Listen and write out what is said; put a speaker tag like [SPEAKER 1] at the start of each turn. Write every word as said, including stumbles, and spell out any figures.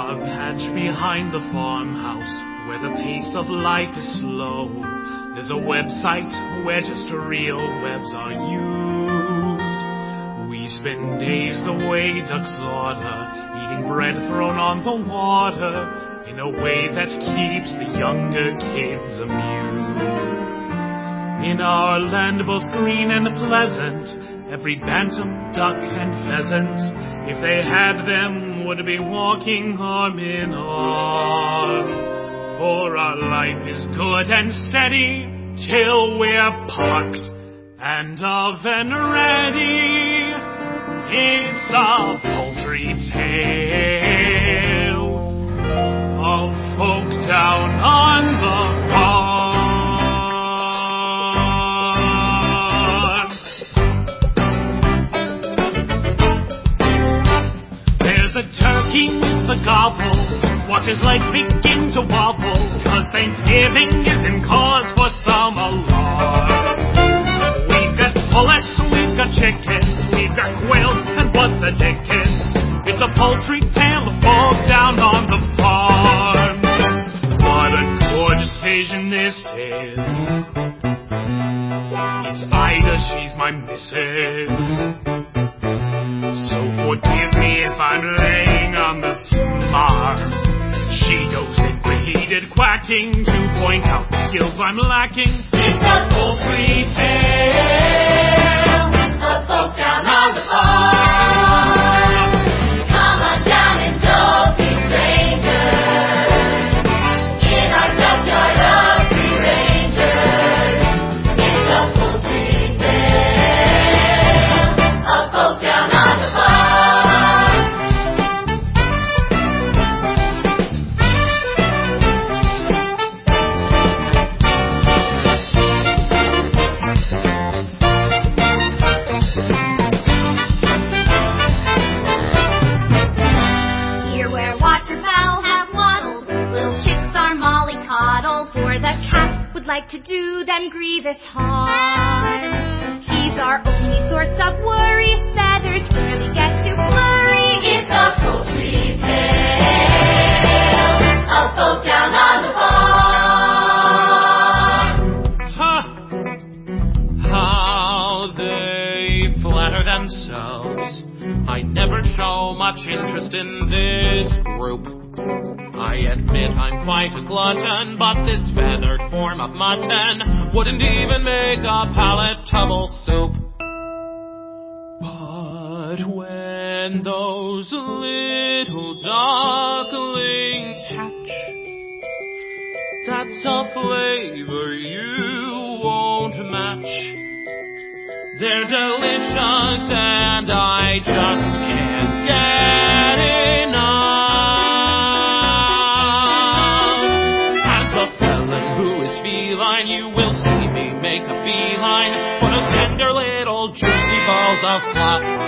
[SPEAKER 1] a patch behind the farmhouse where the pace of life is slow. There's a website where just real webs are used. We spend days the way ducks order, eating bread thrown on the water in a way that keeps the younger kids amused. In our land both green and pleasant, every bantam, duck, and pheasant, if they had them, would be walking arm in arm. For our life is good and steady till we're parked and oven ready. It's a poultry tale of folk down on the farm. There's a turkey with a gobble, watch his legs begin to wobble, 'cause Thanksgiving is in cause for some alarm. We've got pullets, we've got chickens, we've got quails, and what the dickens. It's a poultry tale of folk down on the farm. What a gorgeous occasion this is. It's Ida, she's my missus. So forgive me if I'm laying on the smart. She goes in repeated quacking to point out the skills I'm lacking. It's a poultry tale of folk down on the farm. Come on down and don't be strangers. In our backyard of free rangers. It's a poultry tale of folk down on the farm.
[SPEAKER 2] Like to do them grievous harm. He's our only source of worry. Feathers rarely get too blurry. It's a poultry tale of folk down on the farm.
[SPEAKER 1] Ha! How they flatter themselves. I never show much interest in this group. I admit I'm quite a glutton, but this feathered form of mutton wouldn't even make a palatable soup. But when those little ducklings hatch, that's a flavor you won't match. They're delicious and I just can't get enough. Feline, you will see me make a beeline for those tender little juicy balls of fluff.